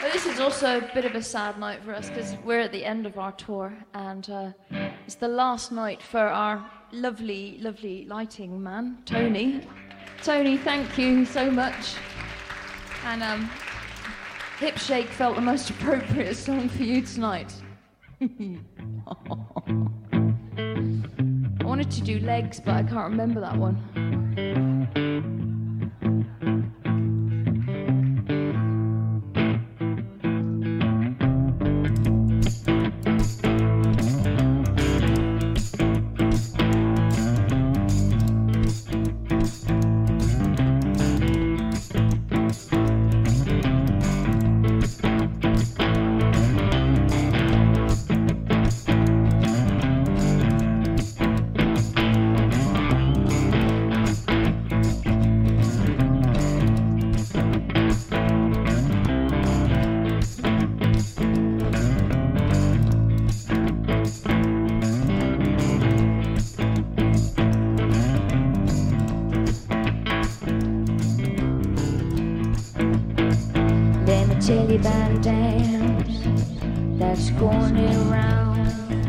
Well, this is also a bit of a sad night for us because we're at the end of our tour and it's the last night for our lovely, lovely lighting man, Tony. Tony, thank you so much. And Hip Shake felt the most appropriate song for you tonight. I wanted to do Legs, but I can't remember that one. Chili band dance that's going around.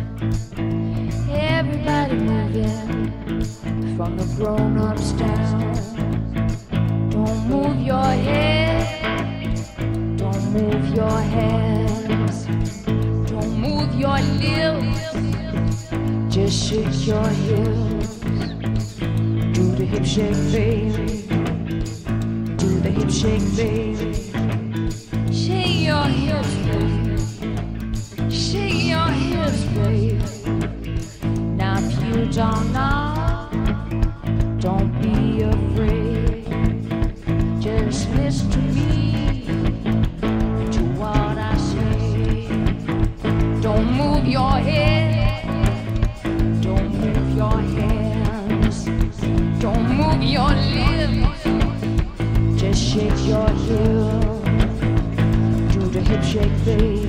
Everybody moving from the grown-ups down. Don't move your head, don't move your hands, don't move your lips, just shake your hips. Do the hip shake, baby, do the hip shake, baby. Shake your hips, baby. Shake your hips, baby. Now if you don't know, don't be afraid. Just listen to me, to what I say. Don't move your head, don't move your hands, don't move your lips. Just shake your hips. Hip shake, baby.